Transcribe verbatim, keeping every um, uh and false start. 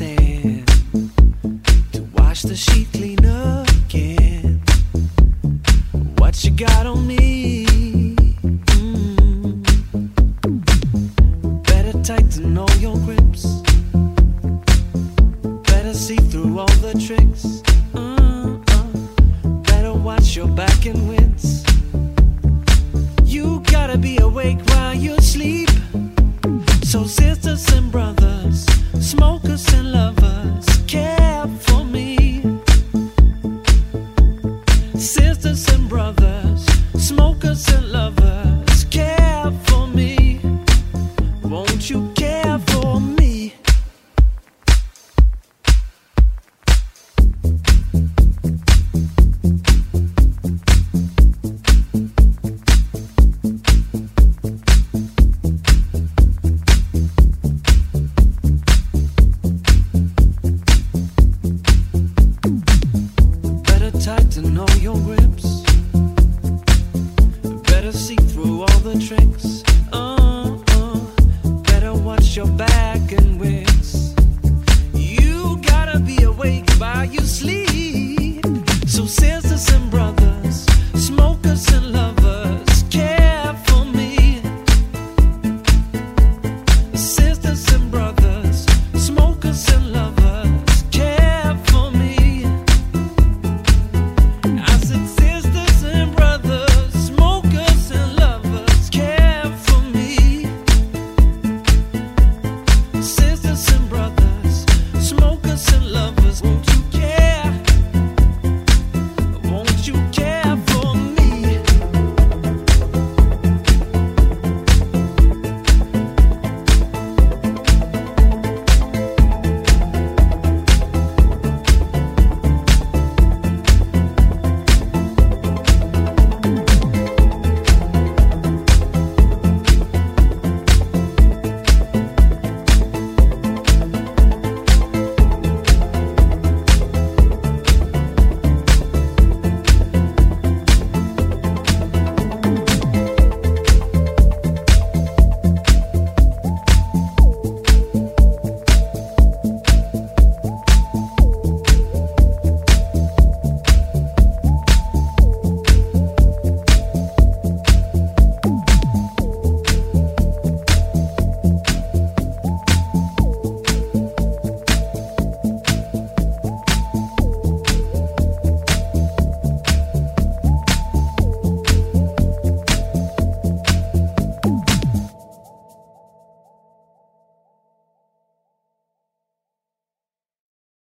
sand to wash the sheet clean again. What you got on me? Mm. Better tighten all your grips. Better see through all the tricks. Uh-uh. Better watch your back and wince. You gotta be awake while you sleep. So sisters and brothers, smokers and lovers,